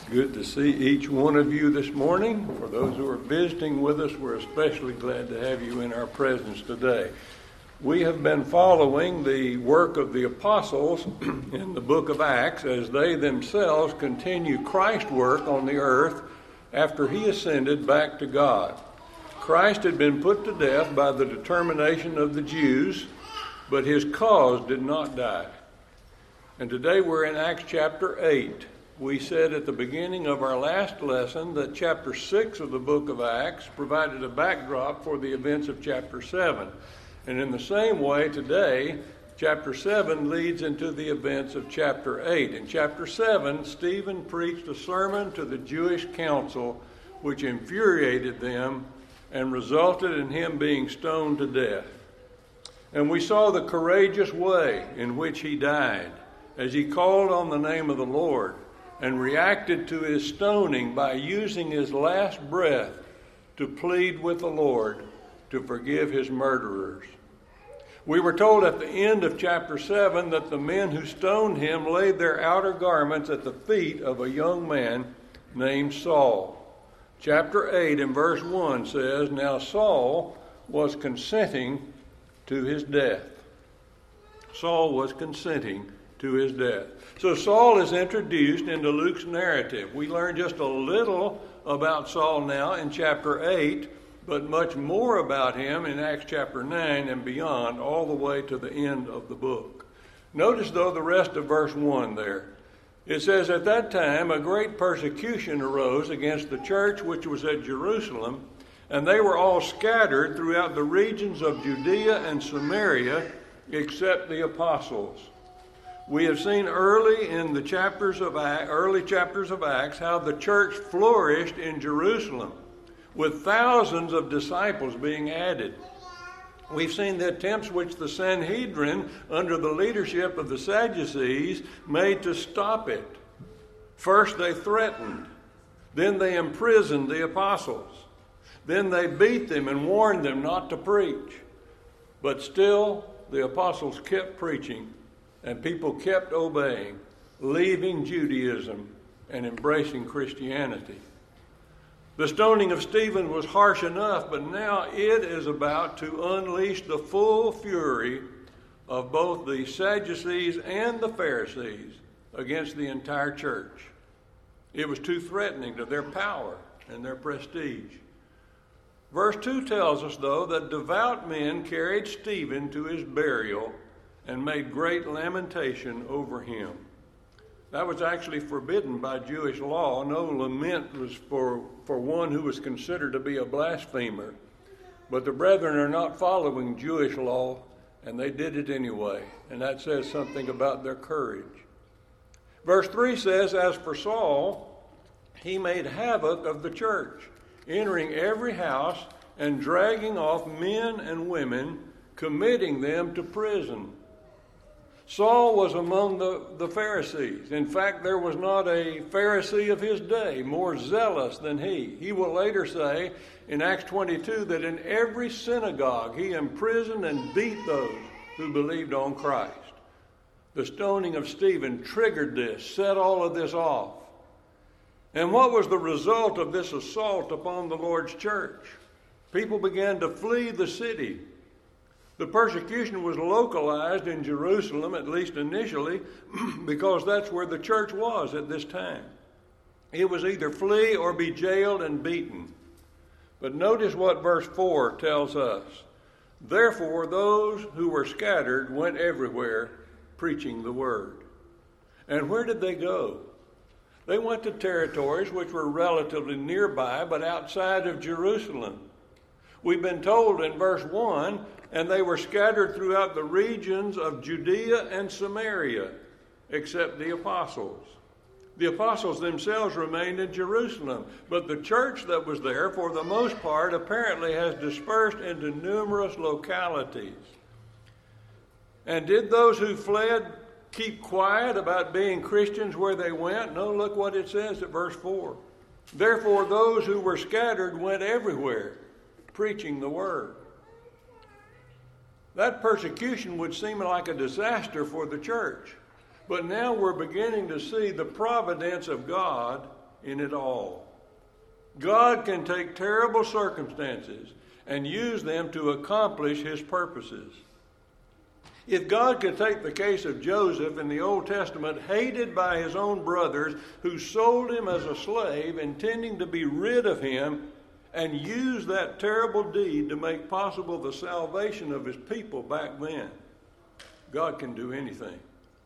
Good to see each one of you this morning. For those who are visiting with us, we're especially glad to have you in our presence today. We have been following the work of the apostles in the book of Acts as they themselves continue Christ's work on the earth after he ascended back to God. Christ had been put to death by the determination of the Jews, but his cause did not die. And today we're in Acts chapter 8. We said at the beginning of our last lesson that chapter 6 of the book of Acts provided a backdrop for the events of chapter 7. And in the same way today, chapter 7 leads into the events of chapter 8. In chapter 7, Stephen preached a sermon to the Jewish council which infuriated them and resulted in him being stoned to death. And we saw the courageous way in which he died as he called on the name of the Lord and reacted to his stoning by using his last breath to plead with the Lord to forgive his murderers. We were told at the end of chapter 7 that the men who stoned him laid their outer garments at the feet of a young man named Saul. Chapter 8 in verse 1 says, "Now Saul was consenting to his death." Saul was consenting to his death. So Saul is introduced into Luke's narrative. We learn just a little about Saul now in chapter 8, but much more about him in Acts chapter 9 and beyond, all the way to the end of the book. Notice, though, the rest of verse 1 there. It says, "At that time a great persecution arose against the church which was at Jerusalem, and they were all scattered throughout the regions of Judea and Samaria, except the apostles." We have seen early chapters of Acts how the church flourished in Jerusalem, with thousands of disciples being added. We've seen the attempts which the Sanhedrin, under the leadership of the Sadducees, made to stop it. First they threatened, then they imprisoned the apostles, then they beat them and warned them not to preach. But still, the apostles kept preaching, and people kept obeying, leaving Judaism and embracing Christianity. The stoning of Stephen was harsh enough, but now it is about to unleash the full fury of both the Sadducees and the Pharisees against the entire church. It was too threatening to their power and their prestige. Verse 2 tells us, though, that devout men carried Stephen to his burial and made great lamentation over him. That was actually forbidden by Jewish law. No lament was for one who was considered to be a blasphemer. But the brethren are not following Jewish law, and they did it anyway. And that says something about their courage. Verse 3 says, "As for Saul, he made havoc of the church, entering every house and dragging off men and women, committing them to prison." Saul was among the Pharisees. In fact, there was not a Pharisee of his day more zealous than he. He will later say in Acts 22 that in every synagogue he imprisoned and beat those who believed on Christ. The stoning of Stephen triggered this, set all of this off. And what was the result of this assault upon the Lord's church? People began to flee the city. The persecution was localized in Jerusalem, at least initially, because that's where the church was at this time. It was either flee or be jailed and beaten. But notice what verse 4 tells us. "Therefore those who were scattered went everywhere, preaching the word." And where did they go? They went to territories which were relatively nearby, but outside of Jerusalem. We've been told in verse 1, "And they were scattered throughout the regions of Judea and Samaria, except the apostles." The apostles themselves remained in Jerusalem, but the church that was there, for the most part, apparently has dispersed into numerous localities. And did those who fled keep quiet about being Christians where they went? No, look what it says at verse 4. "Therefore those who were scattered went everywhere, preaching the word." That persecution would seem like a disaster for the church. But now we're beginning to see the providence of God in it all. God can take terrible circumstances and use them to accomplish his purposes. If God could take the case of Joseph in the Old Testament, hated by his own brothers who sold him as a slave, intending to be rid of him, and use that terrible deed to make possible the salvation of his people back then, God can do anything.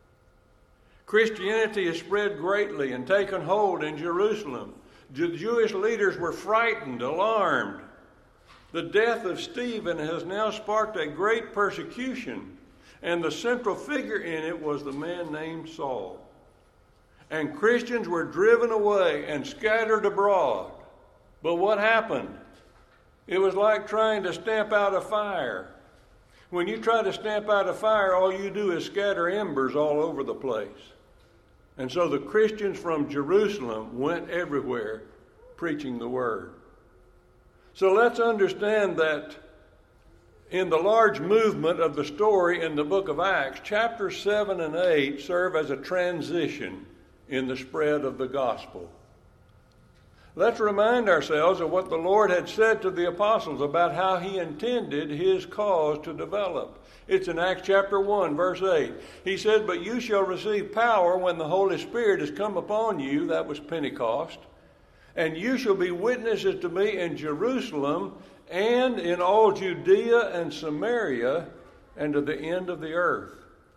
Christianity has spread greatly and taken hold in Jerusalem. The Jewish leaders were frightened, alarmed. The death of Stephen has now sparked a great persecution, and the central figure in it was the man named Saul. And Christians were driven away and scattered abroad. But what happened? It was like trying to stamp out a fire. When you try to stamp out a fire, all you do is scatter embers all over the place. And so the Christians from Jerusalem went everywhere preaching the word. So let's understand that in the large movement of the story in the book of Acts, chapters 7 and 8 serve as a transition in the spread of the gospel. Let's remind ourselves of what the Lord had said to the apostles about how he intended his cause to develop. It's in Acts chapter 1, verse 8. He said, "But you shall receive power when the Holy Spirit has come upon you," that was Pentecost, "and you shall be witnesses to me in Jerusalem and in all Judea and Samaria and to the end of the earth."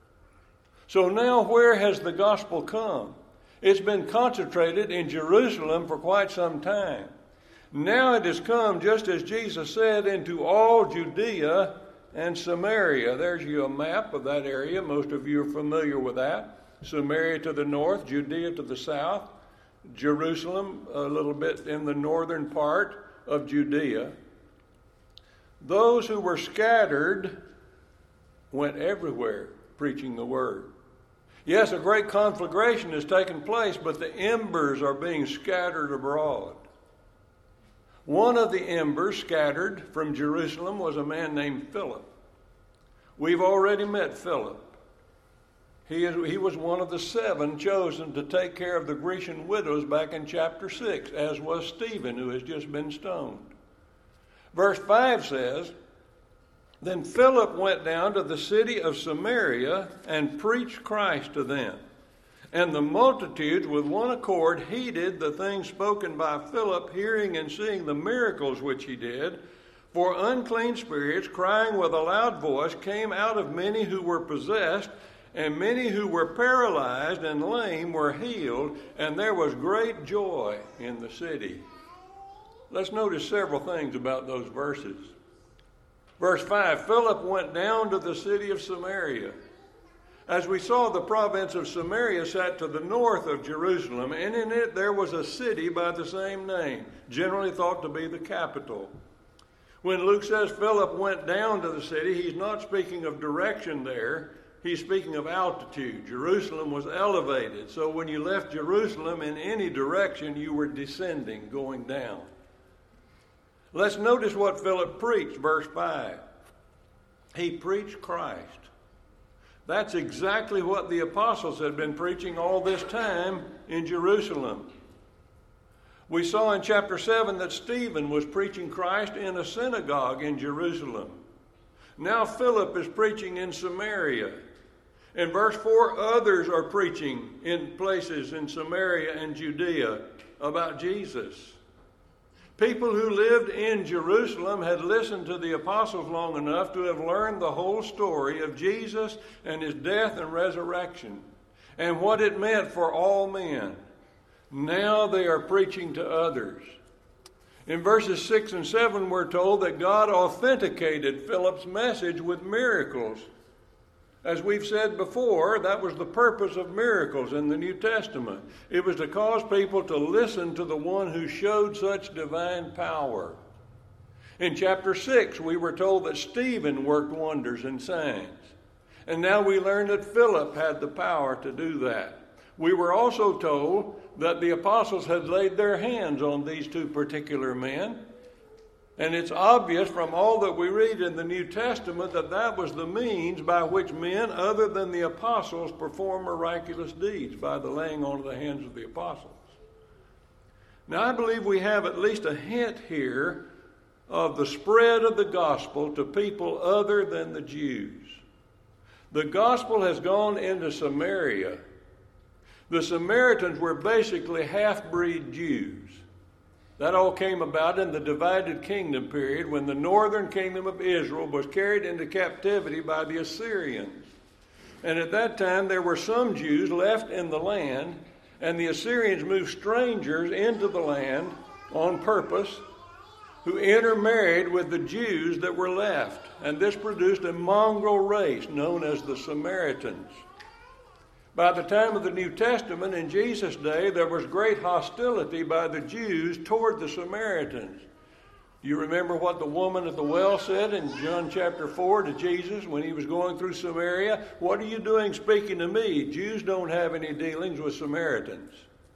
So now where has the gospel come? It's been concentrated in Jerusalem for quite some time. Now it has come, just as Jesus said, into all Judea and Samaria. There's you a map of that area. Most of you are familiar with that. Samaria to the north, Judea to the south, Jerusalem a little bit in the northern part of Judea. Those who were scattered went everywhere preaching the word. Yes, a great conflagration has taken place, but the embers are being scattered abroad. One of the embers scattered from Jerusalem was a man named Philip. We've already met Philip. He was one of the 7 chosen to take care of the Grecian widows back in chapter 6, as was Stephen, who has just been stoned. Verse 5 says, "Then Philip went down to the city of Samaria and preached Christ to them. And the multitudes with one accord heeded the things spoken by Philip, hearing and seeing the miracles which he did. For unclean spirits, crying with a loud voice, came out of many who were possessed, and many who were paralyzed and lame were healed, and there was great joy in the city." Let's notice several things about those verses. Verse 5, Philip went down to the city of Samaria. As we saw, the province of Samaria sat to the north of Jerusalem, and in it there was a city by the same name, generally thought to be the capital. When Luke says Philip went down to the city, he's not speaking of direction there. He's speaking of altitude. Jerusalem was elevated, so when you left Jerusalem in any direction, you were descending, going down. Let's notice what Philip preached, verse 5. He preached Christ. That's exactly what the apostles had been preaching all this time in Jerusalem. We saw in chapter 7 that Stephen was preaching Christ in a synagogue in Jerusalem. Now Philip is preaching in Samaria. In verse 4, others are preaching in places in Samaria and Judea about Jesus. People who lived in Jerusalem had listened to the apostles long enough to have learned the whole story of Jesus and his death and resurrection and what it meant for all men. Now they are preaching to others. In verses 6 and 7, we're told that God authenticated Philip's message with miracles. As we've said before, that was the purpose of miracles in the New Testament. It was to cause people to listen to the one who showed such divine power. In chapter 6, we were told that Stephen worked wonders and signs. And now we learn that Philip had the power to do that. We were also told that the apostles had laid their hands on these 2 particular men. And it's obvious from all that we read in the New Testament that that was the means by which men other than the apostles perform miraculous deeds, by the laying on of the hands of the apostles. Now, I believe we have at least a hint here of the spread of the gospel to people other than the Jews. The gospel has gone into Samaria. The Samaritans were basically half-breed Jews. That all came about in the divided kingdom period when the northern kingdom of Israel was carried into captivity by the Assyrians. And at that time there were some Jews left in the land, and the Assyrians moved strangers into the land on purpose who intermarried with the Jews that were left. And this produced a mongrel race known as the Samaritans. By the time of the New Testament, in Jesus' day, there was great hostility by the Jews toward the Samaritans. You remember what the woman at the well said in John chapter 4 to Jesus when he was going through Samaria? "What are you doing speaking to me? Jews don't have any dealings with Samaritans."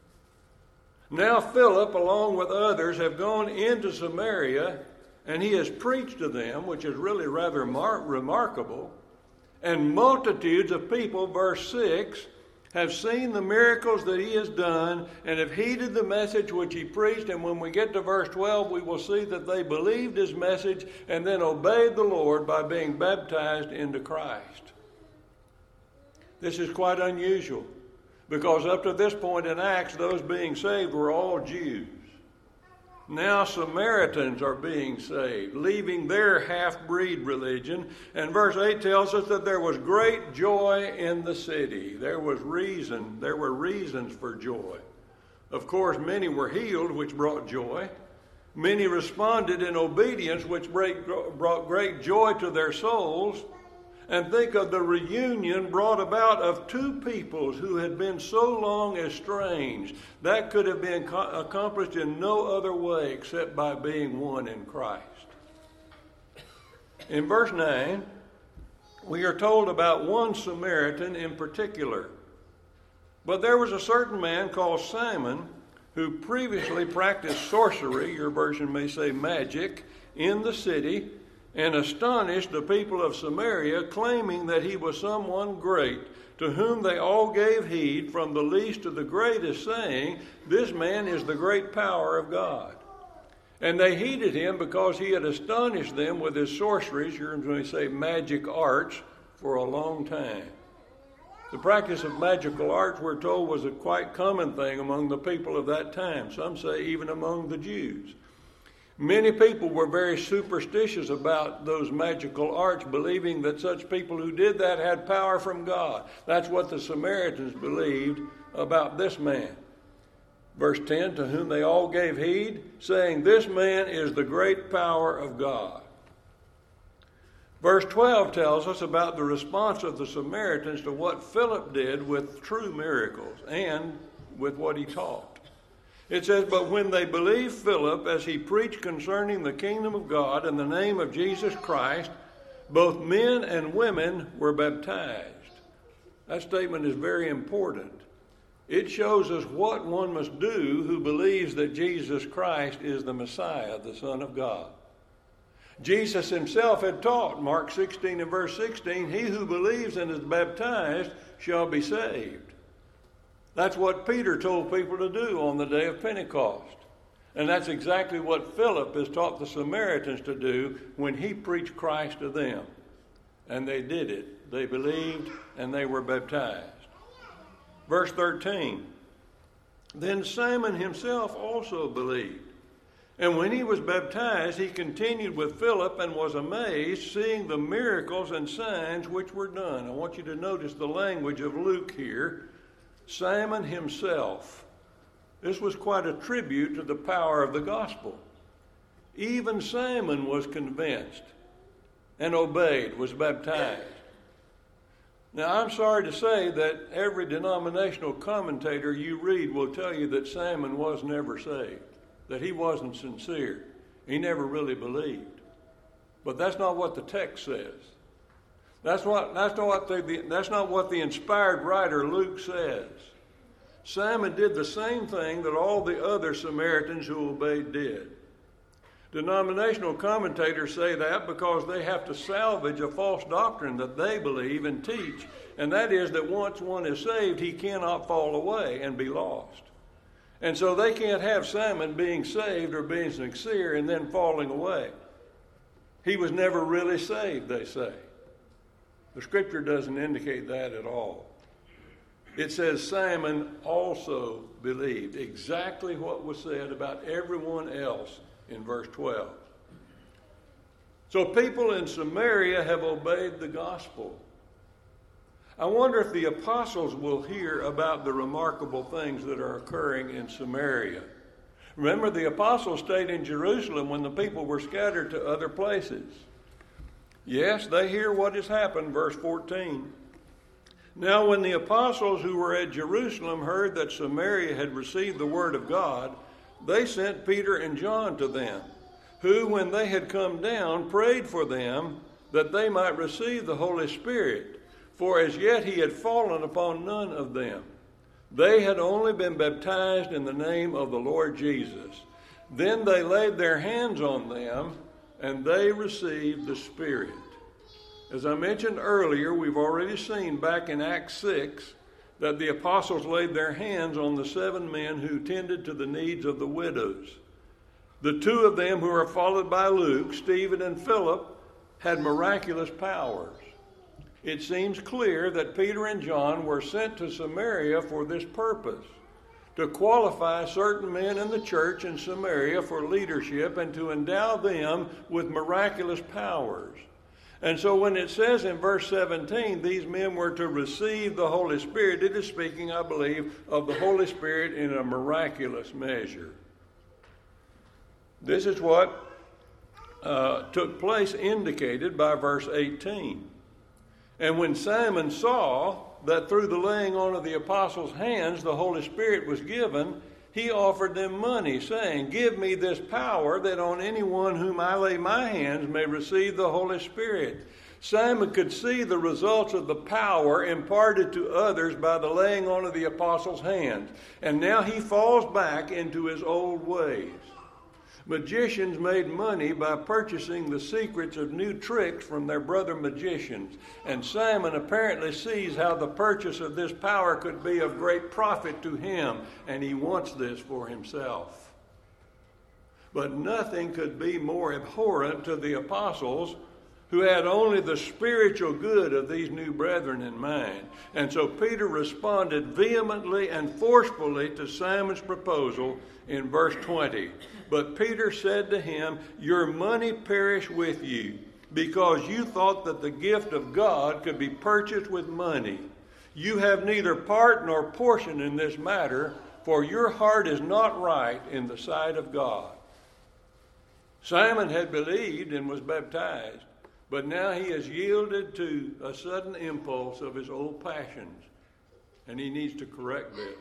Now Philip, along with others, have gone into Samaria, and he has preached to them, which is really rather remarkable. And multitudes of people, verse 6, have seen the miracles that he has done and have heeded the message which he preached. And when we get to verse 12, we will see that they believed his message and then obeyed the Lord by being baptized into Christ. This is quite unusual because up to this point in Acts, those being saved were all Jews. Now Samaritans are being saved, leaving their half-breed religion. And verse 8 tells us that there was great joy in the city. There were reasons for joy. Of course, many were healed, which brought joy. Many responded in obedience, which brought great joy to their souls. And think of the reunion brought about of two peoples who had been so long estranged. That could have been accomplished in no other way except by being one in Christ. In verse 9, we are told about one Samaritan in particular. But there was a certain man called Simon who previously practiced sorcery, your version may say magic, in the city, and astonished the people of Samaria, claiming that he was someone great, to whom they all gave heed, from the least to the greatest, saying, "This man is the great power of God." And they heeded him because he had astonished them with his sorceries, you're going to say magic arts, for a long time. The practice of magical arts, we're told, was a quite common thing among the people of that time. Some say even among the Jews. Many people were very superstitious about those magical arts, believing that such people who did that had power from God. That's what the Samaritans believed about this man. Verse 10, to whom they all gave heed, saying, "This man is the great power of God." Verse 12 tells us about the response of the Samaritans to what Philip did with true miracles and with what he taught. It says, "But when they believed Philip as he preached concerning the kingdom of God in the name of Jesus Christ, both men and women were baptized." That statement is very important. It shows us what one must do who believes that Jesus Christ is the Messiah, the Son of God. Jesus himself had taught, Mark 16 and verse 16, "He who believes and is baptized shall be saved." That's what Peter told people to do on the day of Pentecost. And that's exactly what Philip has taught the Samaritans to do when he preached Christ to them. And they did it. They believed and they were baptized. Verse 13, "Then Simon himself also believed. And when he was baptized, he continued with Philip and was amazed, seeing the miracles and signs which were done." I want you to notice the language of Luke here. Simon himself. This was quite a tribute to the power of the gospel. Even Simon was convinced and obeyed, was baptized. Now, I'm sorry to say that every denominational commentator you read will tell you that Simon was never saved, that he wasn't sincere. He never really believed. But that's not what the text says. That's not what the inspired writer Luke says. Simon did the same thing that all the other Samaritans who obeyed did. Denominational commentators say that because they have to salvage a false doctrine that they believe and teach, and that is that once one is saved, he cannot fall away and be lost. And so they can't have Simon being saved or being sincere and then falling away. He was never really saved, they say. The scripture doesn't indicate that at all. It says Simon also believed, exactly what was said about everyone else in verse 12. So people in Samaria have obeyed the gospel. I wonder if the apostles will hear about the remarkable things that are occurring in Samaria. Remember, the apostles stayed in Jerusalem when the people were scattered to other places. Yes, they hear what has happened, verse 14. Now when the apostles who were at Jerusalem heard that Samaria had received the word of God, they sent Peter and John to them, who, when they had come down, prayed for them that they might receive the Holy Spirit, for as yet he had fallen upon none of them. They had only been baptized in the name of the Lord Jesus. Then they laid their hands on them, and they received the Spirit. As I mentioned earlier, we've already seen back in Acts 6 that the apostles laid their hands on the 7 men who tended to the needs of the widows. The 2 of them who are followed by Luke, Stephen and Philip, had miraculous powers. It seems clear that Peter and John were sent to Samaria for this purpose, to qualify certain men in the church in Samaria for leadership and to endow them with miraculous powers. And so when it says in verse 17, these men were to receive the Holy Spirit, it is speaking, I believe, of the Holy Spirit in a miraculous measure. This is what took place, indicated by verse 18. And when Simon saw that through the laying on of the apostles' hands the Holy Spirit was given, he offered them money, saying, "Give me this power, that on anyone whom I lay my hands may receive the Holy Spirit." Simon could see the results of the power imparted to others by the laying on of the apostles' hands. And now he falls back into his old ways. Magicians made money by purchasing the secrets of new tricks from their brother magicians. And Simon apparently sees how the purchase of this power could be of great profit to him, and he wants this for himself. But nothing could be more abhorrent to the apostles, who had only the spiritual good of these new brethren in mind. And so Peter responded vehemently and forcefully to Simon's proposal in verse 20. But Peter said to him, "Your money perish with you, because you thought that the gift of God could be purchased with money. You have neither part nor portion in this matter, for your heart is not right in the sight of God." Simon had believed and was baptized, but now he has yielded to a sudden impulse of his old passions, and he needs to correct this.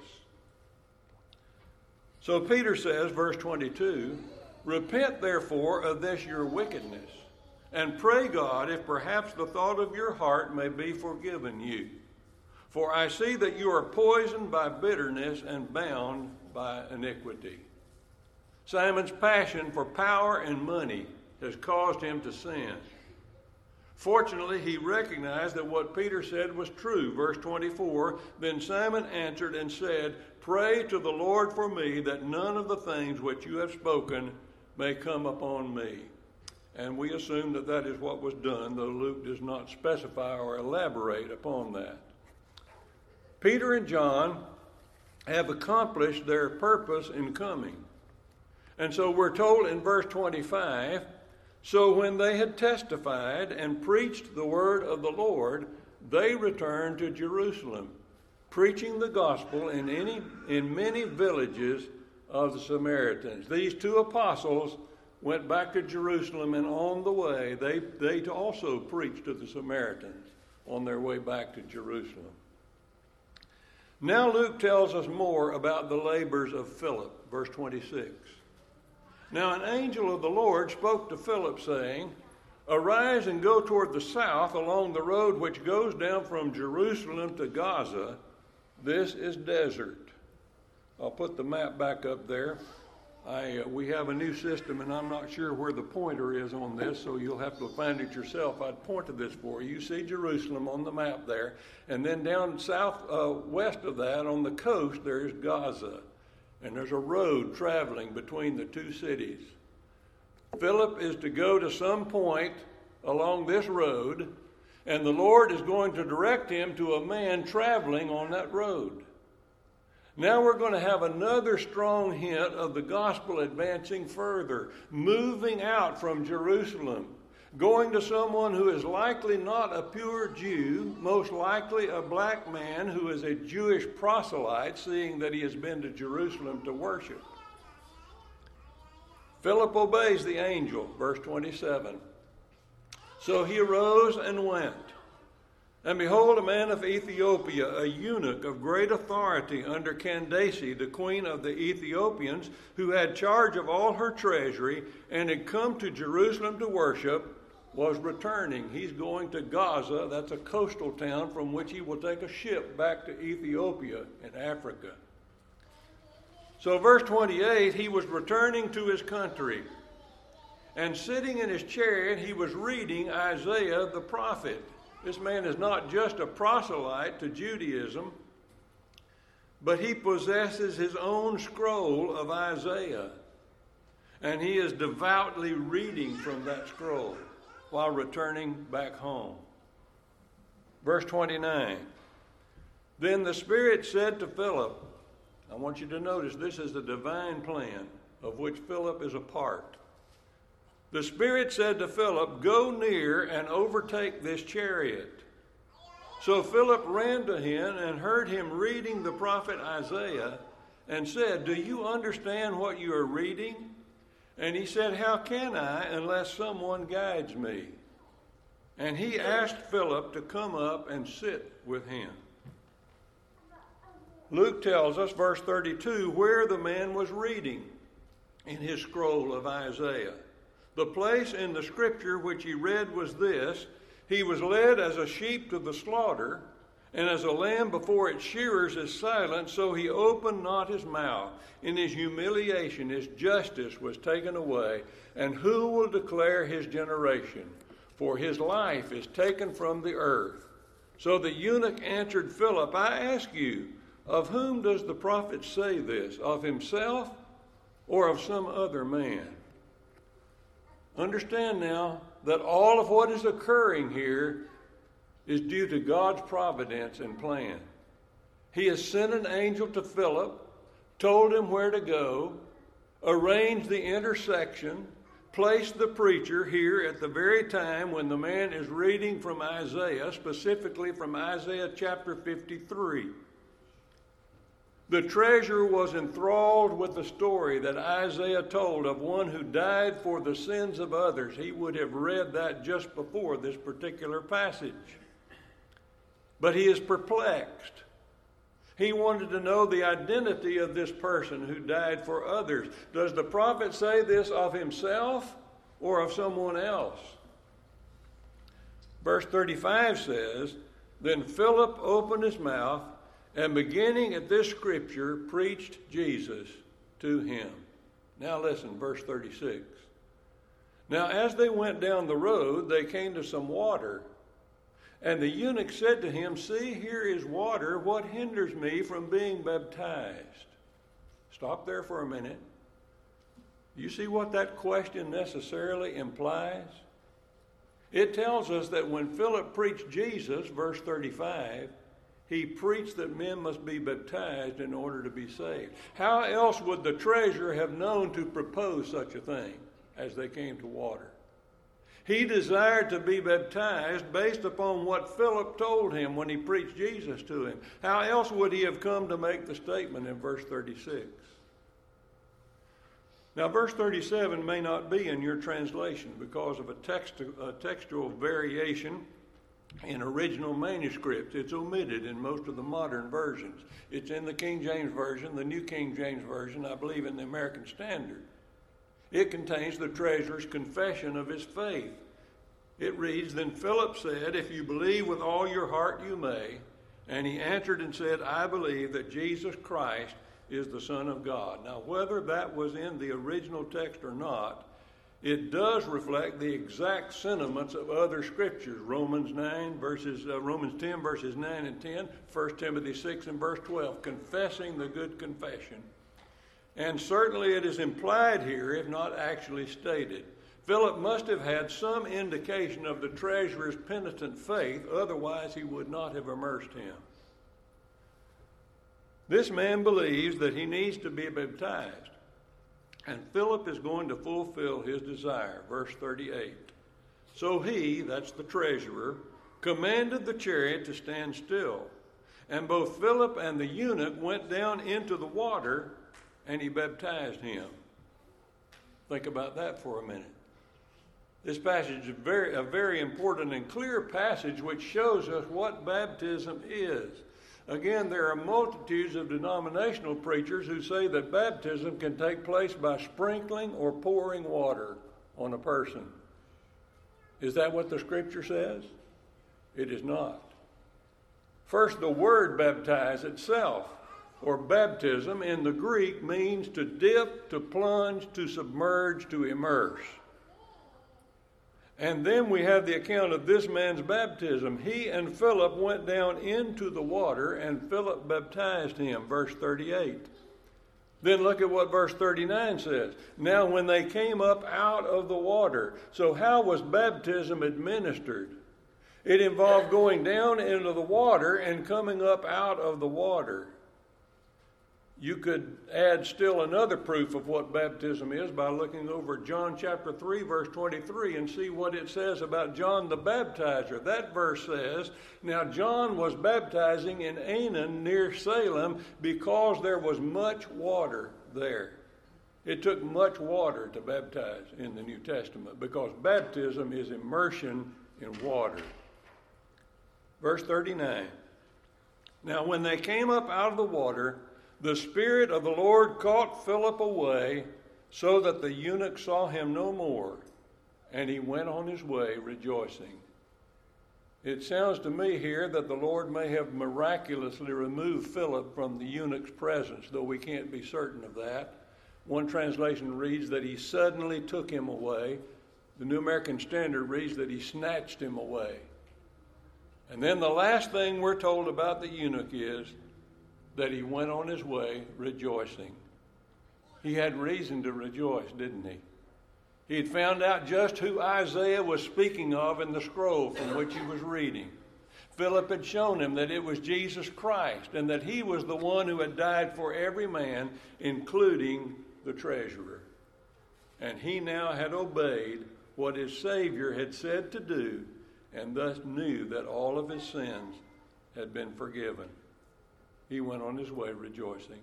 So Peter says, verse 22, "Repent therefore of this your wickedness, and pray God if perhaps the thought of your heart may be forgiven you. For I see that you are poisoned by bitterness and bound by iniquity." Simon's passion for power and money has caused him to sin. Fortunately, he recognized that what Peter said was true. Verse 24, "Then Simon answered and said, Pray to the Lord for me, that none of the things which you have spoken may come upon me." And we assume that that is what was done, though Luke does not specify or elaborate upon that. Peter and John have accomplished their purpose in coming. And so we're told in verse 25, "So when they had testified and preached the word of the Lord, they returned to Jerusalem, preaching the gospel in many villages of the Samaritans." These 2 apostles went back to Jerusalem, and on the way, they also preached to the Samaritans on their way back to Jerusalem. Now Luke tells us more about the labors of Philip, verse 26. "Now an angel of the Lord spoke to Philip, saying, Arise and go toward the south along the road which goes down from Jerusalem to Gaza. This is desert." I'll put the map back up there. We have a new system, and I'm not sure where the pointer is on this, so you'll have to find it yourself. I'd point to this for you. You see Jerusalem on the map there, and then down west of that on the coast there is Gaza. and there's a road traveling between the two cities. Philip is to go to some point along this road, and the Lord is going to direct him to a man traveling on that road. Now we're going to have another strong hint of the gospel advancing further, moving out from Jerusalem, going to someone who is likely not a pure Jew, most likely a black man who is a Jewish proselyte, seeing that he has been to Jerusalem to worship. Philip obeys the angel, verse 27. So he arose and went. And behold, a man of Ethiopia, a eunuch of great authority under Candace, the queen of the Ethiopians, who had charge of all her treasury and had come to Jerusalem to worship, was returning. He's going to Gaza. That's a coastal town from which he will take a ship back to Ethiopia in Africa. So verse 28, he was returning to his country. And sitting in his chariot, he was reading Isaiah the prophet. This man is not just a proselyte to Judaism, but he possesses his own scroll of Isaiah. And he is devoutly reading from that scroll while returning back home. Verse 29. Then the Spirit said to Philip, I want you to notice this is the divine plan of which Philip is a part. The Spirit said to Philip, go near and overtake this chariot. So Philip ran to him and heard him reading the prophet Isaiah and said, do you understand what you are reading? And he said, how can I unless someone guides me? And he asked Philip to come up and sit with him. Luke tells us, verse 32, where the man was reading in his scroll of Isaiah. The place in the scripture which he read was this: he was led as a sheep to the slaughter, and as a lamb before its shearers is silent, so he opened not his mouth. In his humiliation his justice was taken away. And who will declare his generation? For his life is taken from the earth. So the eunuch answered Philip, I ask you, of whom does the prophet say this? Of himself or of some other man? Understand now that all of what is occurring here is due to God's providence and plan. He has sent an angel to Philip, told him where to go, arranged the intersection, placed the preacher here at the very time when the man is reading from Isaiah, specifically from Isaiah chapter 53. The treasurer was enthralled with the story that Isaiah told of one who died for the sins of others. He would have read that just before this particular passage. But he is perplexed. He wanted to know the identity of this person who died for others. Does the prophet say this of himself or of someone else? Verse 35 says, then Philip opened his mouth and beginning at this scripture, preached Jesus to him. Now listen, verse 36. Now as they went down the road, they came to some water. And the eunuch said to him, see, here is water. What hinders me from being baptized? Stop there for a minute. You see what that question necessarily implies? It tells us that when Philip preached Jesus, verse 35, he preached that men must be baptized in order to be saved. How else would the treasurer have known to propose such a thing as they came to water? He desired to be baptized based upon what Philip told him when he preached Jesus to him. How else would he have come to make the statement in verse 36? Now, verse 37 may not be in your translation because of a textual variation in original manuscripts. It's omitted in most of the modern versions. It's in the King James Version, the New King James Version, I believe in the American Standard. It contains the treasurer's confession of his faith. It reads, then Philip said, if you believe with all your heart, you may. And he answered and said, I believe that Jesus Christ is the Son of God. Now, whether that was in the original text or not, it does reflect the exact sentiments of other scriptures. Romans 10 verses 9 and 10, 1 Timothy 6 and verse 12, confessing the good confession. And certainly it is implied here, if not actually stated. Philip must have had some indication of the treasurer's penitent faith, otherwise he would not have immersed him. This man believes that he needs to be baptized, and Philip is going to fulfill his desire. Verse 38. So he, that's the treasurer, commanded the chariot to stand still. And both Philip and the eunuch went down into the water, and he baptized him. Think about that for a minute. This passage is a very important and clear passage which shows us what baptism is. Again, there are multitudes of denominational preachers who say that baptism can take place by sprinkling or pouring water on a person. Is that what the Scripture says? It is not. First, the word baptize itself, or baptism in the Greek, means to dip, to plunge, to submerge, to immerse. And then we have the account of this man's baptism. He and Philip went down into the water, and Philip baptized him, verse 38. Then look at what verse 39 says. Now when they came up out of the water. So how was baptism administered? It involved going down into the water and coming up out of the water. You could add still another proof of what baptism is by looking over John chapter 3, verse 23, and see what it says about John the Baptizer. That verse says, Now John was baptizing in Aenon near Salem because there was much water there. It took much water to baptize in the New Testament because baptism is immersion in water. Verse 39. Now when they came up out of the water, the Spirit of the Lord caught Philip away, so that the eunuch saw him no more, and he went on his way rejoicing. It sounds to me here that the Lord may have miraculously removed Philip from the eunuch's presence, though we can't be certain of that. One translation reads that he suddenly took him away. The New American Standard reads that he snatched him away. And then the last thing we're told about the eunuch is that he went on his way rejoicing. He had reason to rejoice, didn't he? He had found out just who Isaiah was speaking of in the scroll from which he was reading. Philip had shown him that it was Jesus Christ and that he was the one who had died for every man, including the treasurer. And he now had obeyed what his Savior had said to do, and thus knew that all of his sins had been forgiven. He went on his way rejoicing.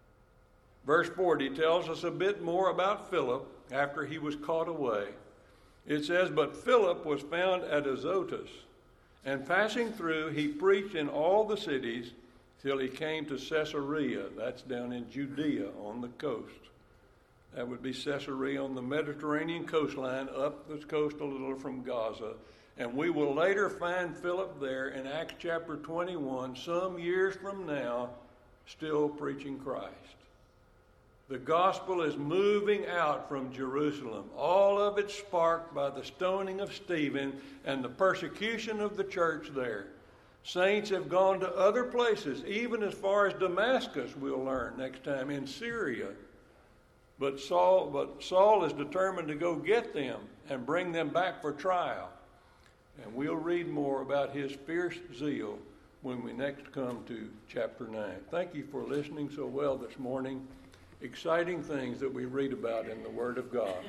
Verse 40 tells us a bit more about Philip after he was caught away. It says, But Philip was found at Azotus, and passing through, he preached in all the cities till he came to Caesarea. That's down in Judea on the coast. That would be Caesarea on the Mediterranean coastline, up the coast a little from Gaza. And we will later find Philip there in Acts chapter 21, some years from now, still preaching Christ. The gospel is moving out from Jerusalem, all of it sparked by the stoning of Stephen and the persecution of the church there. Saints have gone to other places, even as far as Damascus, we'll learn next time, in Syria. But Saul is determined to go get them and bring them back for trial. And we'll read more about his fierce zeal when we next come to chapter 9. Thank you for listening so well this morning. Exciting things that we read about in the Word of God.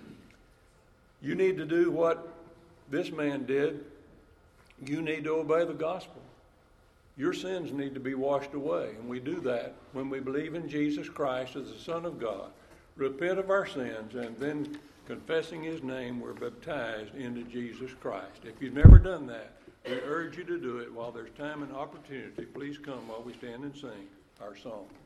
You need to do what this man did. You need to obey the gospel. Your sins need to be washed away, and we do that when we believe in Jesus Christ as the Son of God, repent of our sins, and then confessing his name, we're baptized into Jesus Christ. If you've never done that, we urge you to do it while there's time and opportunity. Please come while we stand and sing our song.